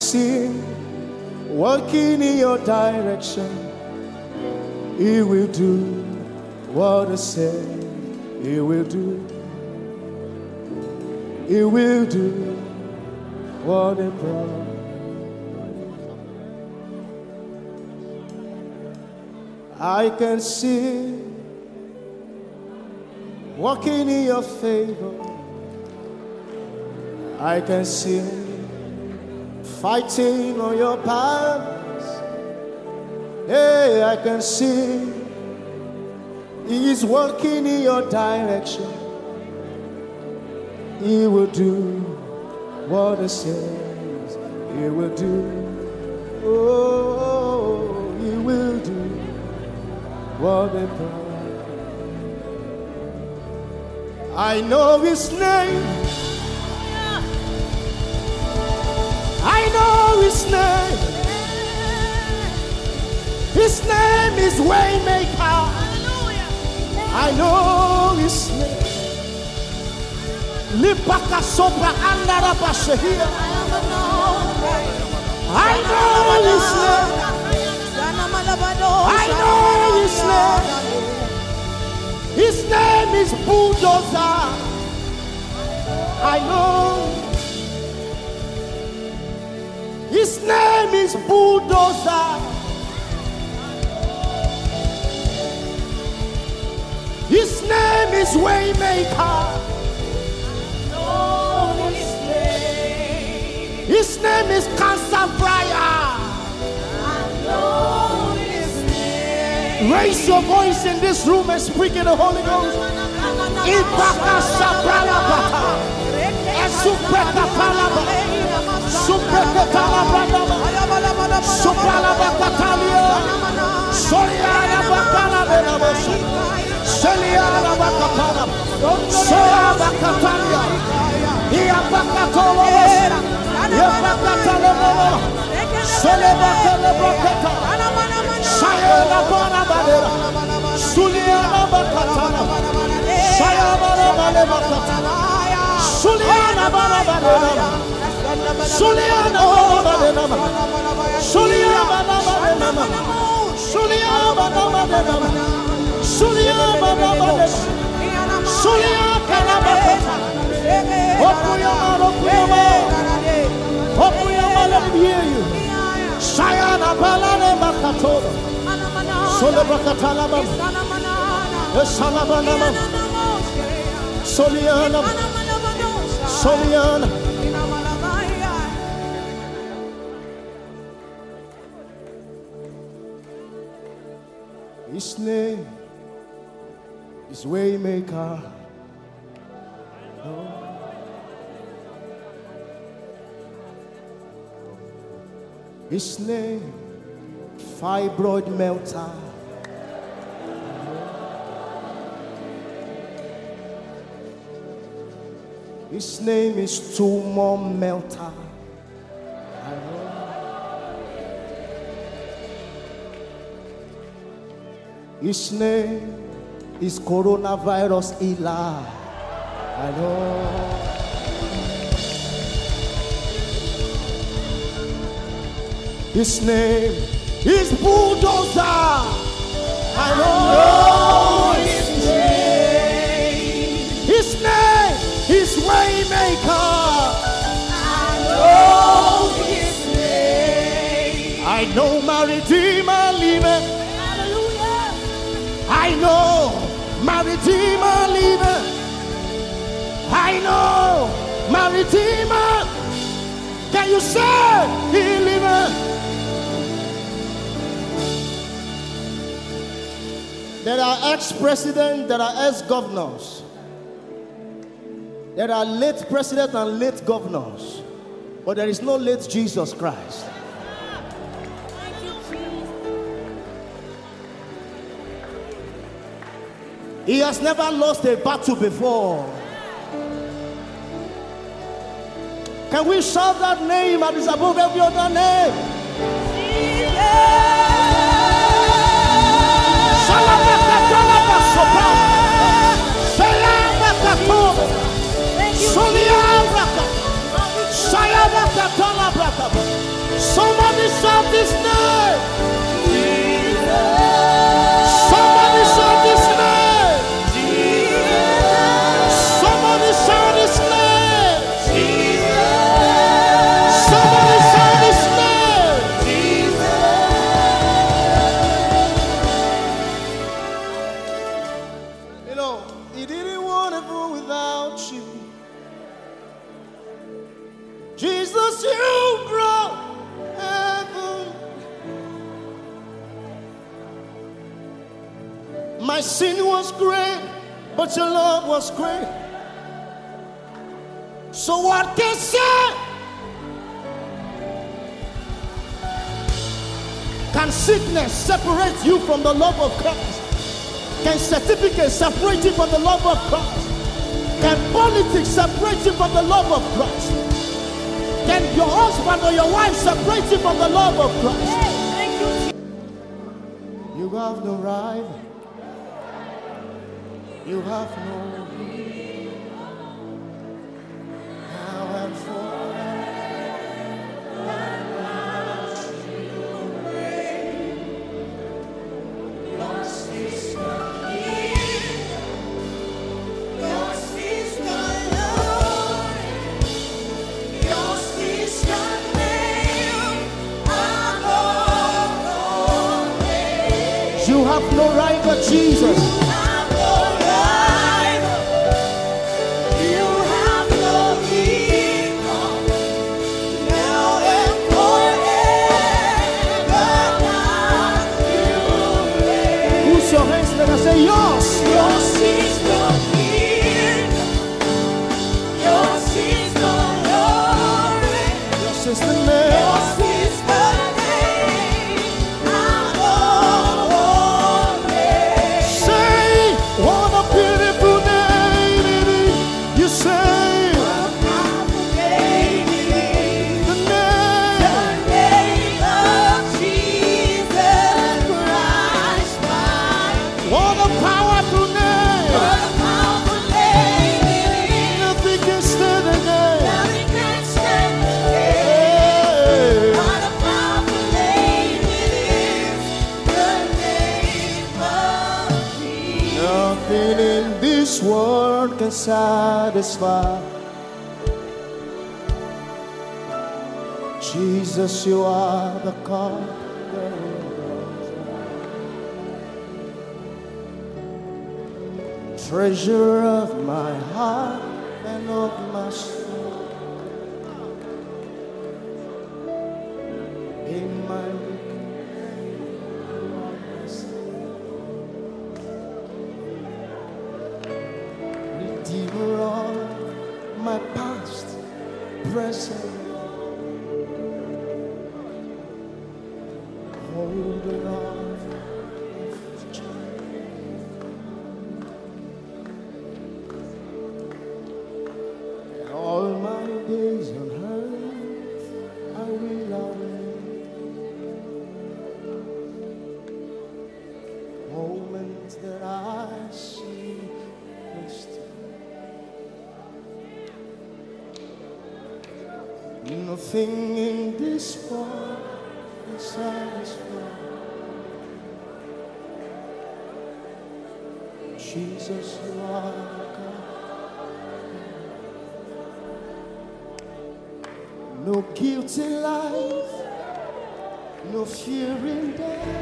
see him working in your direction. He will do what he said he will do. He will do what he promised. I can see walking in your favor. I can see fighting on your paths. Hey, I can see he is working in your direction. He will do what he says he will do. Oh, he will do what he promised. I know his name. I know his name. His name is Waymaker. I know his name. Lipaka sopra andara bashehia. I know his name. I know his name. His name is Bulldozer. I know. His name is Bulldozer. His name is Waymaker. His name is Cancer Briar. Raise your voice in this room and speak in the Holy Ghost. Ibaka Sabrala Bata. Esupreka Palaba. Supreka Palaba. Suprala Bakatalia. Soriana Bakala Benaboshi. Seliana Bakatana. Soya Bakatalia. Iabakatolo. Iabakatolo. Solebakele Bakata. Sayana Banabadera. Suliana Bakatana. Sayana Banabadera. Suliana Banabadera. Suliana Banabadera. Suliana Banabadera. Suliana Banabadera. Suliana Banabadera. Suliana Banabadera. Open your mouth, open your mouth. Open your mouth, let me hear you. Sayana Balane Bakatoro. Solebakatalaba. Esalabanama. Soliana. Soliana. His name is Waymaker. His name, fibroid melter. His name is tumor melter. His name is coronavirus healer. I know. His name is Bulldozer. I know his name. His name is Waymaker. I know his name. I know my Redeemer liveth. Hallelujah. I know my Redeemer liveth. I know my Redeemer. Can you say he liveth? There are ex-presidents, there are ex-governors. There are late presidents and late governors. But there is no late Jesus Christ. Thank you, Jesus. He has never lost a battle before. Can we shout that name that is above every other name? Thank you, Jesus. shout his name. Somebody shout his name. Somebody shout his name. Somebody shout his name. You know, he didn't want to go without you. Jesus, you brought heaven. My sin was great, but your love was great. So what can say? Can sickness separate you from the love of Christ? Can certificates separate you from the love of Christ? Can politics separate you from the love of Christ? Can your husband or your wife separate you from the love of Christ? You have no rival. You have no now and forever. Yours is the kingdom. Yours is the Lord. Yours is the name above all names. You have no rival, Jesus. Your hands, let us say yours. Yours is the kingdom. Yours is the glory. Yours is the name. Yours is the name above all names. Say, what a beautiful name it is. You say, what a powerful name it is. The name of Jesus Christ. What a powerful name! What a powerful name it is! Nothing can stand against. Nothing can stand against. What a powerful name it is! The name of Jesus. Nothing in this world can satisfy. Jesus, you are the God. Treasure of my heart and of my soul. In my weakness, Redeemer of my past, present, holder of all my days on earth, I will love moments that I see wasted. Nothing in this world is satisfied. Jesus, you are God. No guilt in life, no fear in death.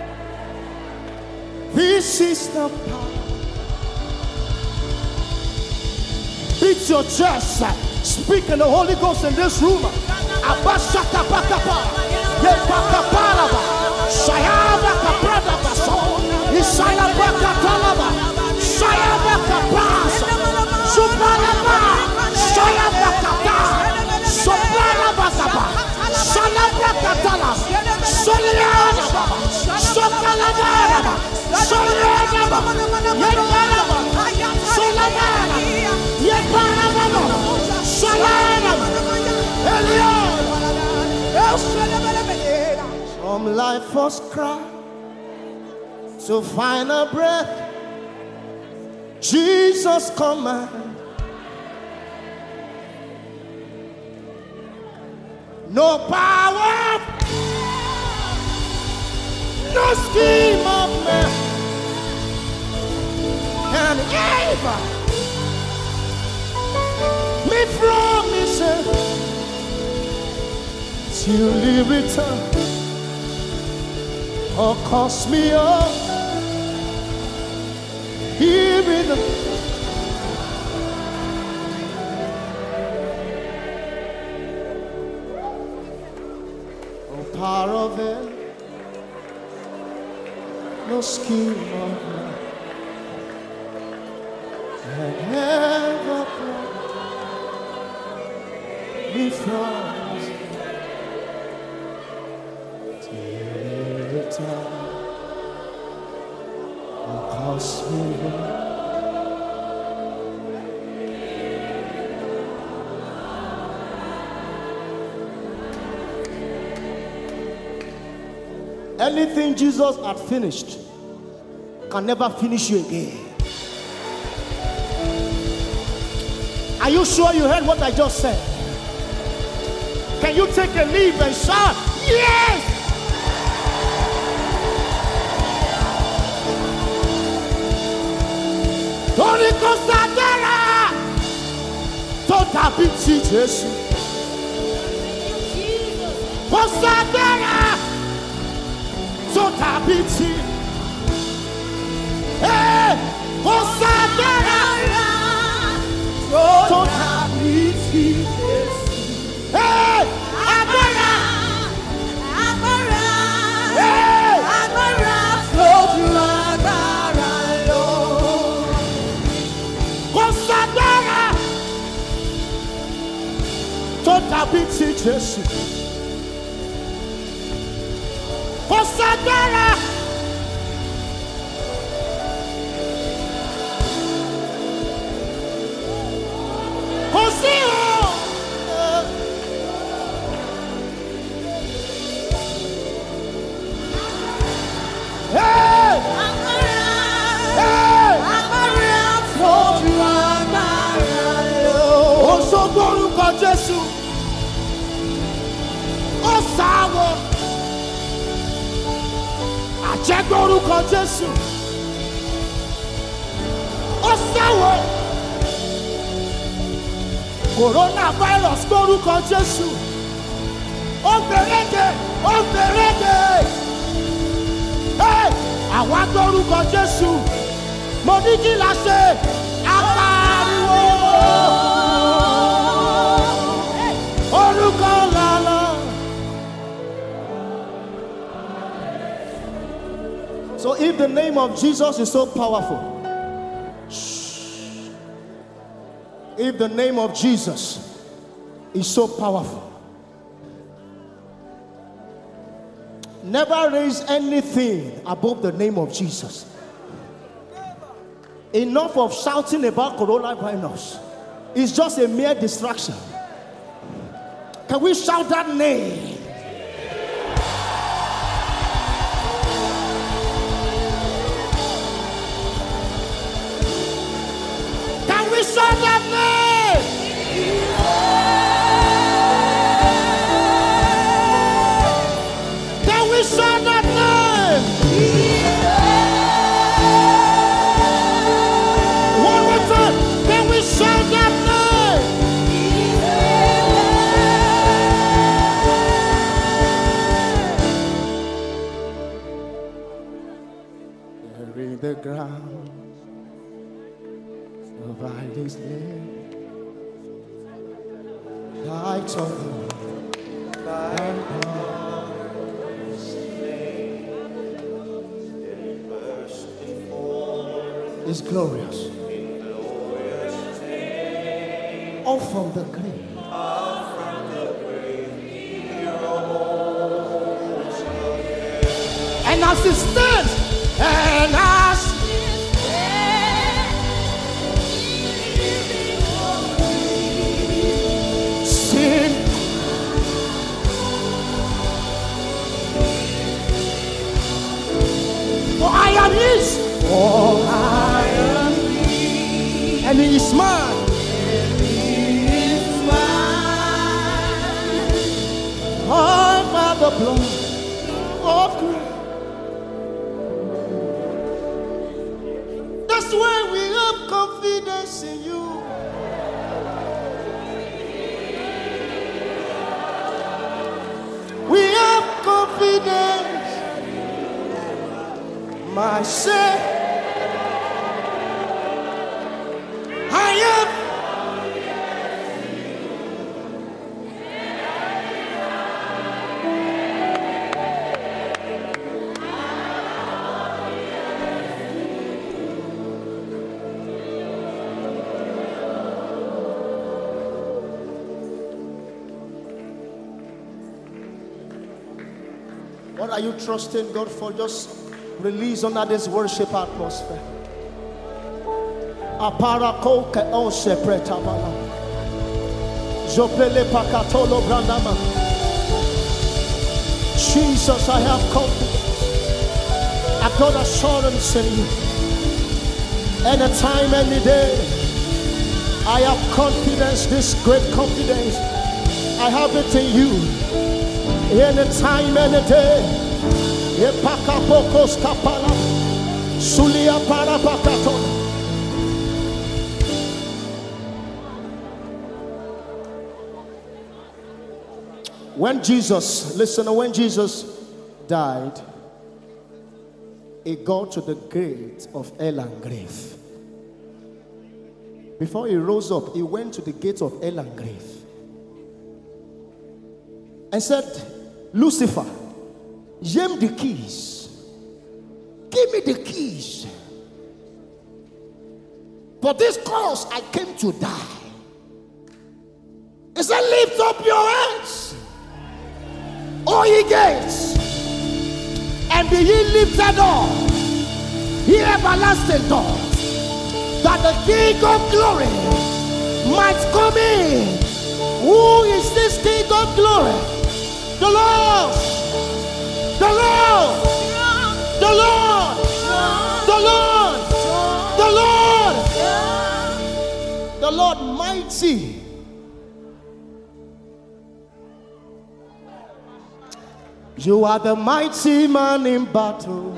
This is the power. Beat your chest, speak in the Holy Ghost in this room. Abashaka bakapa, yebakaparaba, shayaba kaprada baso, isaya bakatalaba, shayaba kaprasa, suparaba, shayaba kata. Soprana Basaba, Salabra Catala, Soliana, Socalavana, Soliana, Yepanaba, Solavana, Yepanaba, Solana, Eliana. From life first cry to final breath, Jesus command. No power no scheme of man can ever me from his hand till he return or cost me up here in the power of it, no scheme of man can ever pluck me from his hand till the time will cost me one. Anything Jesus had finished can never finish you again. Are you sure you heard what I just said? Can you take a leap and shout, yes! Torí kò sábẹ́rẹ́ tó dàbí ti Jésù. Kò sábẹ́rẹ́ tó dàbí ti. Kò sábẹ́rẹ́ tó dàbí ti Jésù. Agbára tó ju agbára lọ. Kò sábẹ́rẹ́ tó dàbí ti Jésù. Kò sábẹ́rẹ́ kò sí o. Orúkọ Jésù ó sáwọ àjẹgbẹ́ orúkọ Jésù ó sáwọ coronavirus gbórúkọ Jésù ó gbèrèdè àwa gbórúkọ Jésù mo ní kí la ṣe apariwo. So if the name of Jesus is so powerful, if the name of Jesus is so powerful, never raise anything above the name of Jesus. Enough of shouting about coronavirus. It's just a mere distraction. Can we shout that name? Can we shout that name? Can we shout that name? One more time. Can we shout that name? Bury the ground, provide His name, light of the world, and is glorious. All from the grave. And as He stands, and as sing, for I am His, for I am His, and He is mine. All by the blood of Christ. in you. We have confidence. My say, I am. What are you trusting God for? Just release under this worship atmosphere. Aparakoke o sepreta baba. Zopele pakatolo brandama. Jesus, I have confidence. I've got assurance in you. Anytime, any day, I have confidence, this great confidence. I have it in you. Anytime, any day. Epakapokos kapala. Sulia parapakaton. When Jesus died, he got to the gate of hell and grave. Before he rose up, he went to the gate of hell and grave and said, Lucifer, give me the keys. Give me the keys. For this cause I came to die. He said, lift up your heads, all ye gates, and be ye lifted up, ye everlasting doors, that the King of glory might come in. Who is this King of glory? The Lord, the Lord, the Lord, the Lord, the Lord, the Lord mighty. You are the mighty man in battle.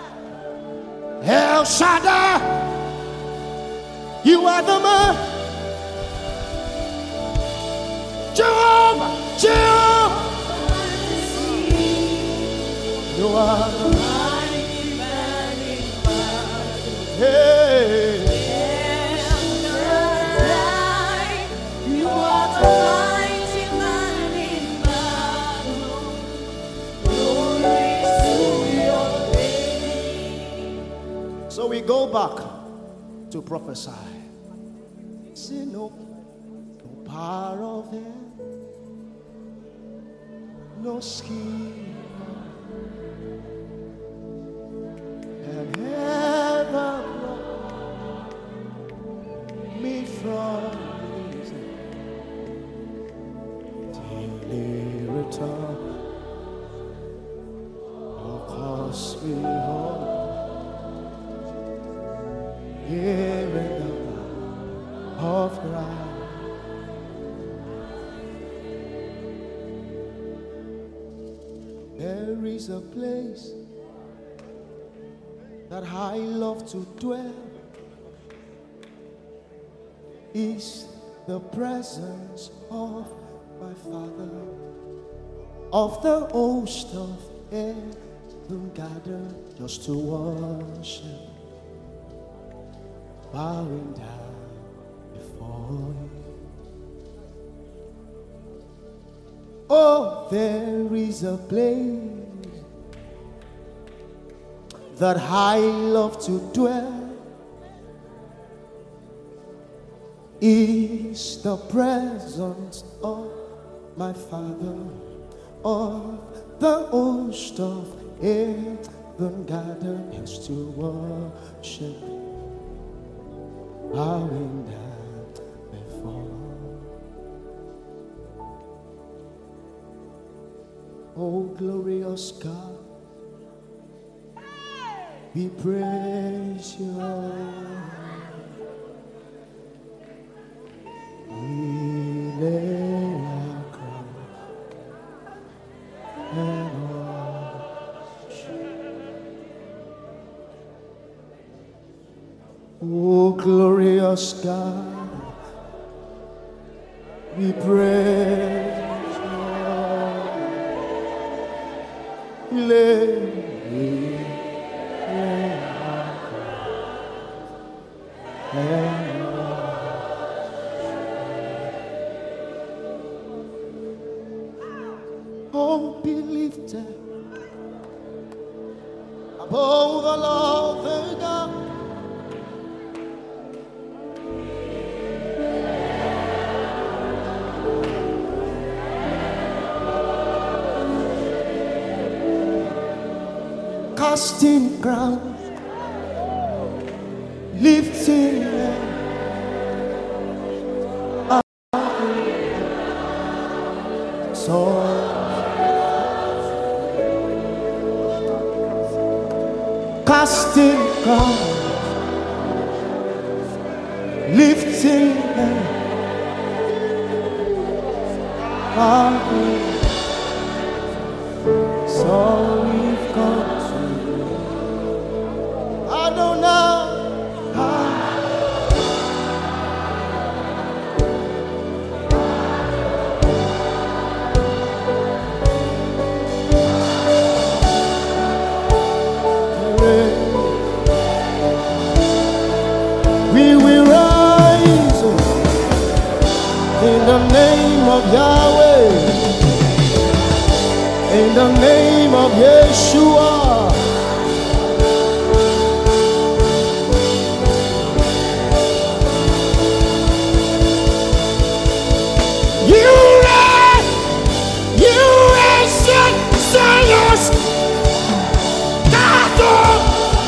El Shaddai, you are the man. Jehovah, Jehovah, you are the mighty man in battle. Hey. El Shaddai, you are the mighty man in battle. So we go back to prophesy. See, no power of hell, no scheme, and heaven brought me from prison till he return. Of course we hope. Here in the valley of Christ, there is a place that I love to dwell. Is the presence of my Father, of the host of heaven gathered just to worship. Bowing down before you. Oh, there is a place that I love to dwell. Is the presence of my Father, of the host of heaven gathered just to worship. Bowing down before. Oh, glorious God, we praise you. We lay our crown and worship. Oh, Oh, glorious God, we praise you. Oh, be lifted above the Lord the God. Casting crowns, lifting them up. So casting crowns, lifting them up. So we've come to Adonai. We will rise in the name of Yahweh, in the name of Yeshua. You reign, you ancient Zion's battle.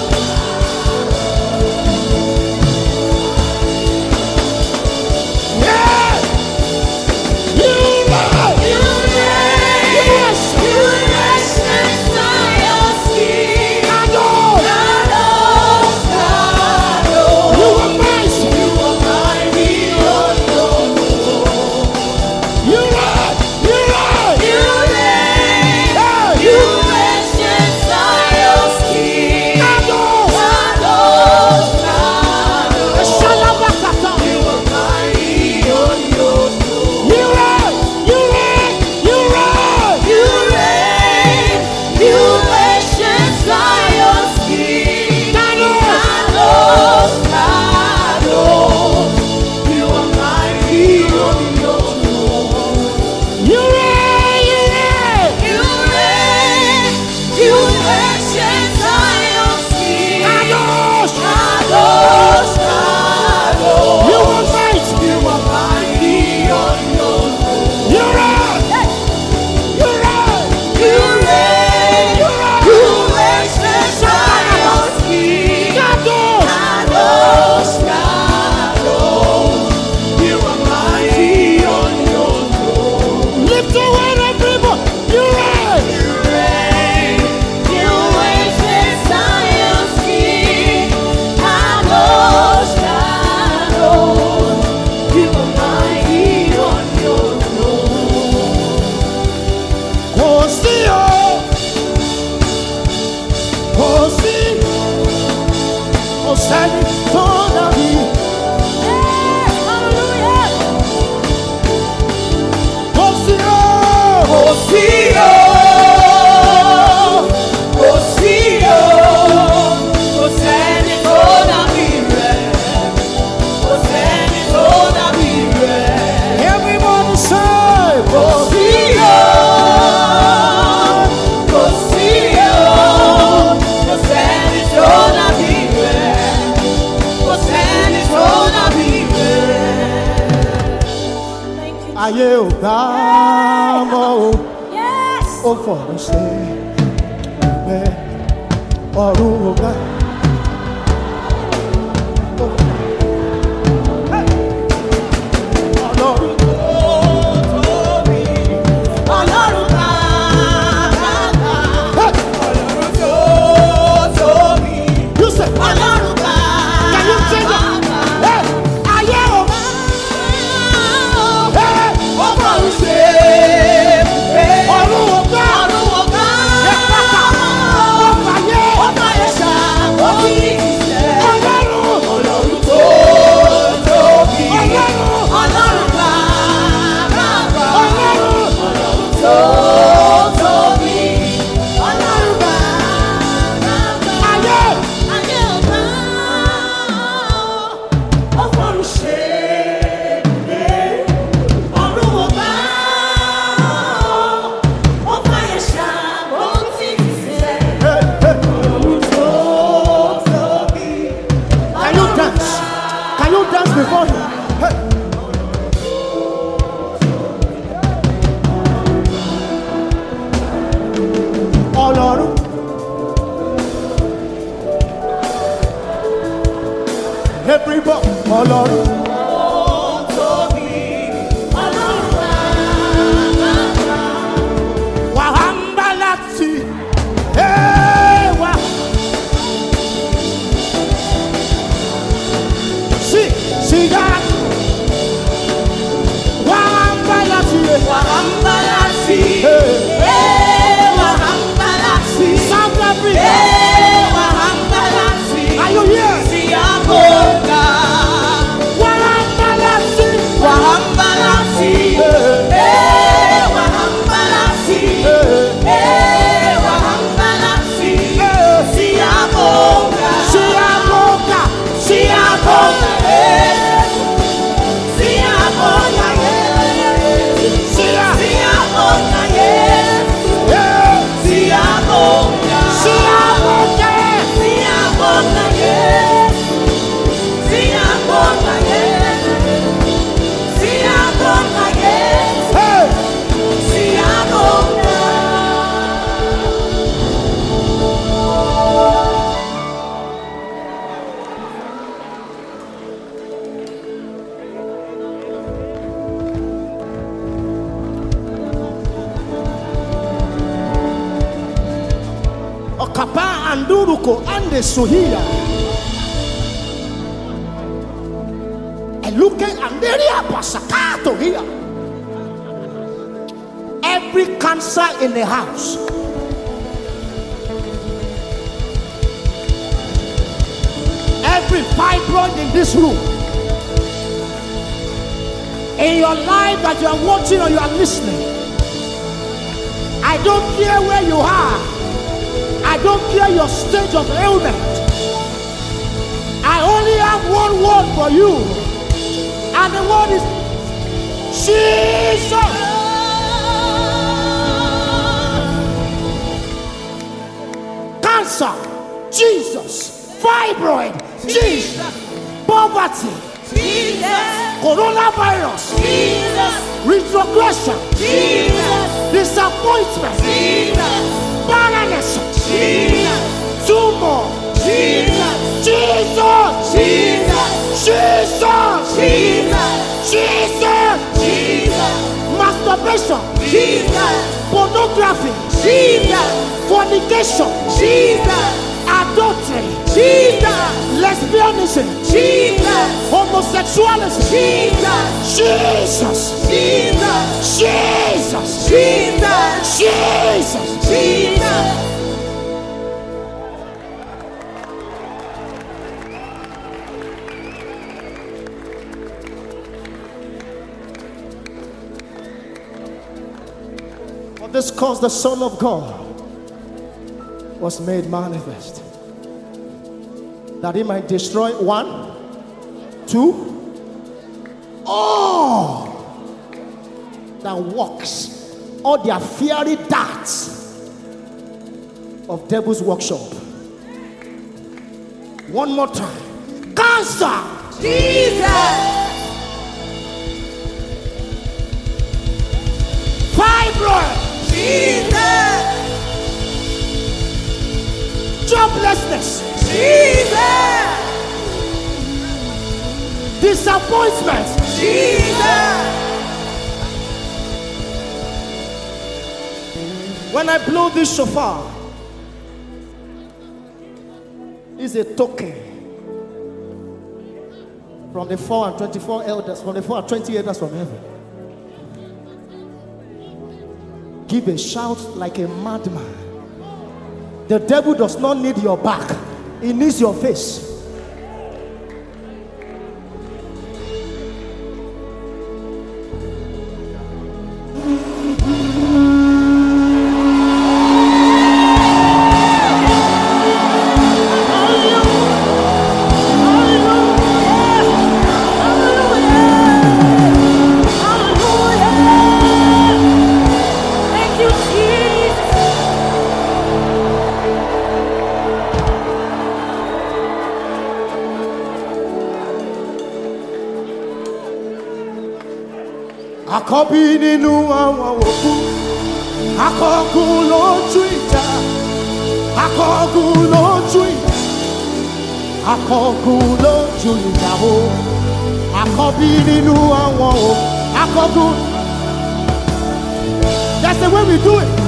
Ayé ò gbà mọ́ o, ó fọ̀rọ̀ ṣe ìgbẹ́ ọ̀run ò gbà. Ọlọ́run tó tóbi, Ọlọ́run bàbá, Ọlọ́run tó tóbi, Ọlọ́run bàbá. Ayé ò gbà ó fọ̀rọ̀ ṣe ọ̀run ò gbà. Everybody, Ọlọ́run. Wàhámbálátì. Wà. Siga. Wàhámbálátì. Wàhámbálátì. Wàhámbálátì. South Africa. Wàhámbálátì. Are you here? Siyaboga. Wàhámbálátì. Wàhámbálátì. Wàhámbálátì. Wàhámbálátì. Siyaboga. Siyaboga. Siyaboga. Siyaboga. Siya. Siyaboga. Yeah. Siyaboga. Siyaboga. Siyaboga. Siyaboga. Siyaboga. Hey. Siyaboga. Okapa anduruko ande suhia. Eluke anderia pasakato here. Every cancer in the house. Every fibroid in this room. In your life that you are watching or you are listening. I don't care where you are. I don't care your stage of ailment. I only have one word for you. And the word is Jesus. Cancer, Jesus. Fibroid, Jesus. Poverty, coronavirus, retrogression, disappointment, barrenness, tumor, Jesus, masturbation, pornography, fornication, adultery, lesbianism, homosexuality, Jesus. For this cause the Son of God was made manifest, that he might destroy one, two, all that walks, all their fiery darts of devil's workshop. One more time. Cancer, fibroid, joblessness, disappointment, when I blow this shofar, it's a token from the 4 and 24 elders, from the 4 and 20 elders from heaven. Give a shout like a madman. The devil does not need your back, he needs your face. Thank you, Jesus. Àkọ́bí nínú àwọn òkú, akọgun lójú ìjà, akọgun lójú ìjà, Akọgun lójú ìjà o. Akọbí nínú àwọn o. Akọgun. That's the way we do it.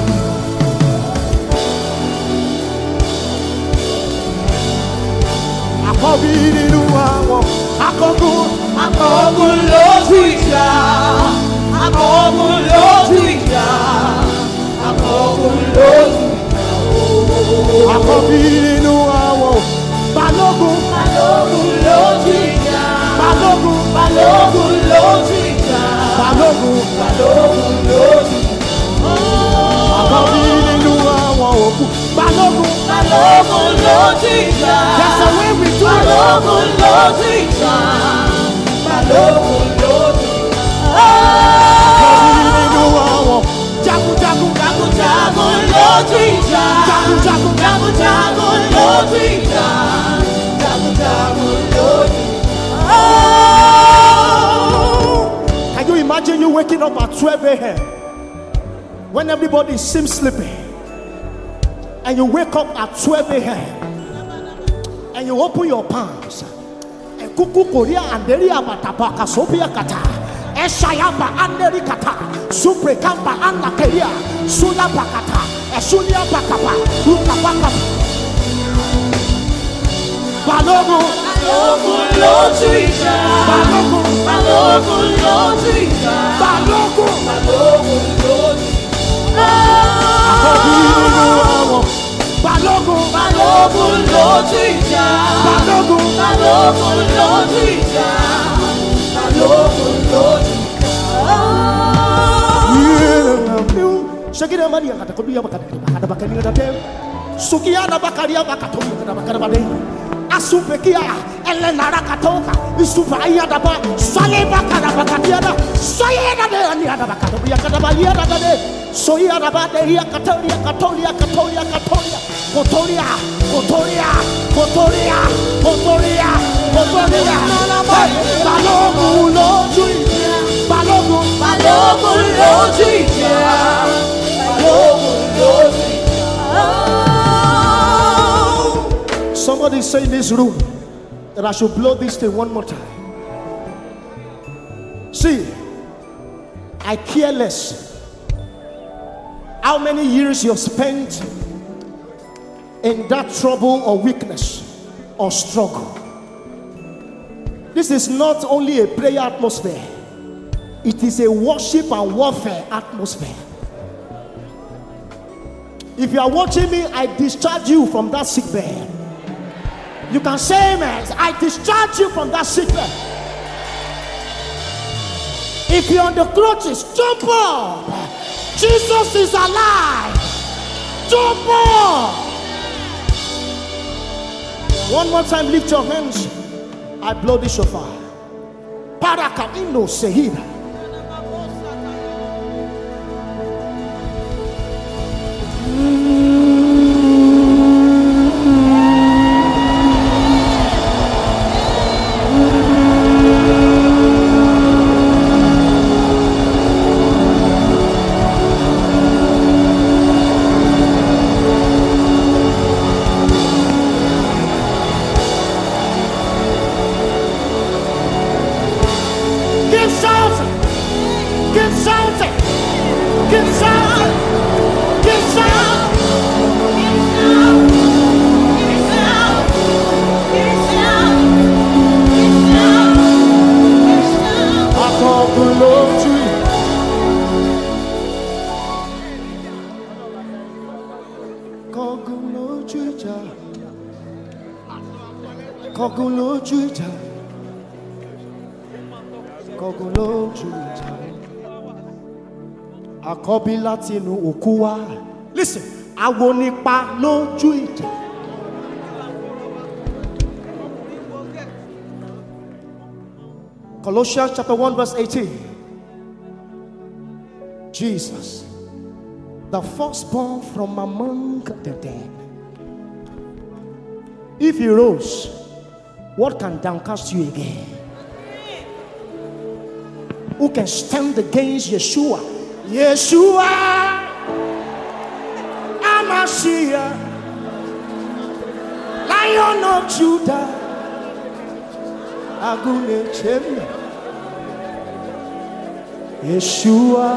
Akọbí nínú àwọn. Akọgun. Akọgun lójú ìjà. Akọgun lójú ìjà. Akọgun lójú ìjà. Akọbí nínú àwọn. Balógun. Balógun lójú ìjà. Balógun. Balógun lójú ìjà. Balógun. Balógun lójú ìjà. Akọbí nínú àwọn òkú. Balógun. Balógun lójú ìjà. That's the way we do it. Balógun lójú ìjà. Balógun lójú ìjà. Akọbí nínú àwọn. Jagunjagun. Jagunjagun lójú ìjà. Jagunjagun. Jagunjagun lójú ìjà. Jagunjagun lójú ìjà. Can you imagine you waking up at 12 a.m. when everybody seems sleepy, and you wake up at 12 a.m. and you open your palms, and kuku korea anderi abatapa kasopia kata, eshayamba anderi kata, supre kamba anda keria, sula bakata, esulia bakapa, ukapaka. Balógun. Balógun lójú ìjà. Balógun. Balógun lójú ìjà. Balógun. Balógun lójú ìjà. Akọbí nínú àwọn. Balógun. Balógun lójú ìjà. Balógun. Balógun lójú ìjà. Balógun lójú ìjà. Shakira Maria katakodia bakada bakani ngate. Sukia na bakaria bakatomi kada bakada bade. Asupekia Elena rakatoka. Isupaya daba. Sale bakada bakadia da. Soyena de ania da bakatoria kada balia da de. Soya da bade ya katoria katoria katoria katoria. Kotoria kotoria kotoria kotoria kotoria. Balógun lójú ìjà. Balógun. Balógun lójú ìjà. Balógun lójú ìjà. Somebody say in this room that I should blow this thing one more time. See, I care less how many years you have spent in that trouble or weakness or struggle. This is not only a prayer atmosphere, it is a worship and warfare atmosphere. If you are watching me, I discharge you from that sick bed. You can say amen. I discharge you from that sick bed. If you're on the crutches, jump up. Jesus is alive. Jump up. One more time, lift your hands. I blow the shofar. Parakadino sehida. Àkọ́bí láti inú òkú wá. Listen, àwọn nípa lójú ìjà. Colossians chapter 1 verse 18. Jesus, the firstborn from among the dead. If he rose, what can downcast you again? Who can stand against Yeshua? Yeshua, Amashia, Lion of Judah. Agune Chemna Yeshua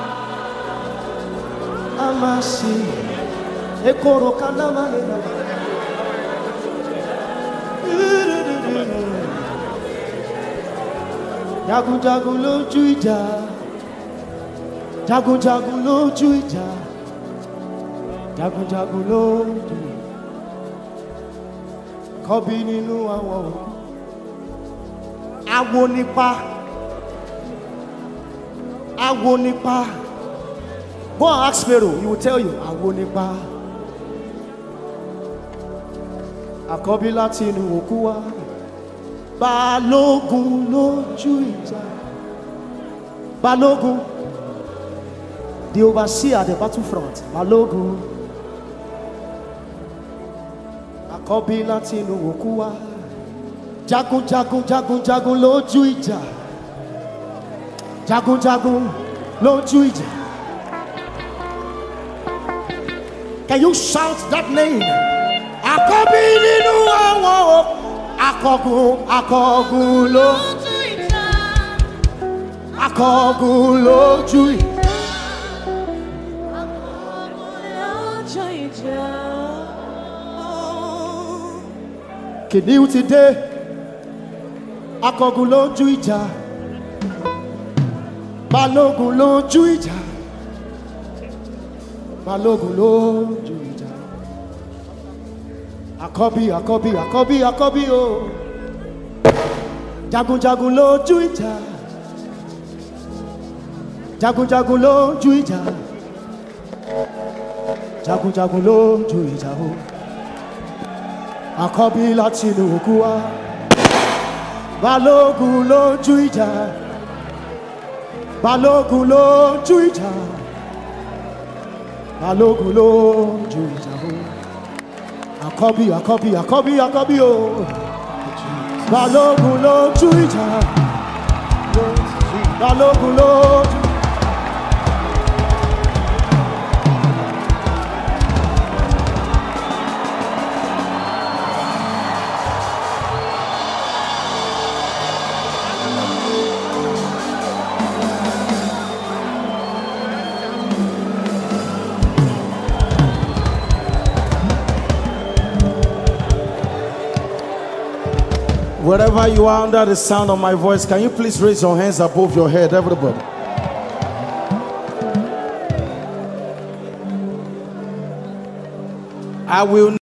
Amasi Ekoro Kanamana Jagun jagun lójú ìjà Jagun jagun lójú ìjà Jagun jagun lójú Kọ́bí nínú àwọn òkú Awo nípa Go and ask Pharaoh, he will tell you Awo nípa Àkọ́bí láti inú òkú wá Balógun lójú ìjà Balógun the overseer at the battlefront Balógun Àkọ́bí láti inú òkú wá Jagun jagun jagun jagun lójú ìjà Jagun jagun lójú ìjà Can you shout that name? Àkọ́bí nínú àwọn akọgun lójú ìjà Akọgun lójú ìjà Kìnìún ti dé Akọgun lójú ìjà Balógun lójú ìjà Balógun lójú ìjà Àkọ́bí o Jagun lójú ìjà Jagun lójú ìjà Jagun lójú ìjà o Àkọ́bí láti inú òkú wá Balógun lójú ìjà Balógun lójú ìjà Balógun lójú ìjà o Àkọ́bí o Balógun lójú ìjà Balógun lójú Wherever you are under the sound of my voice, can you please raise your hands above your head, everybody? I will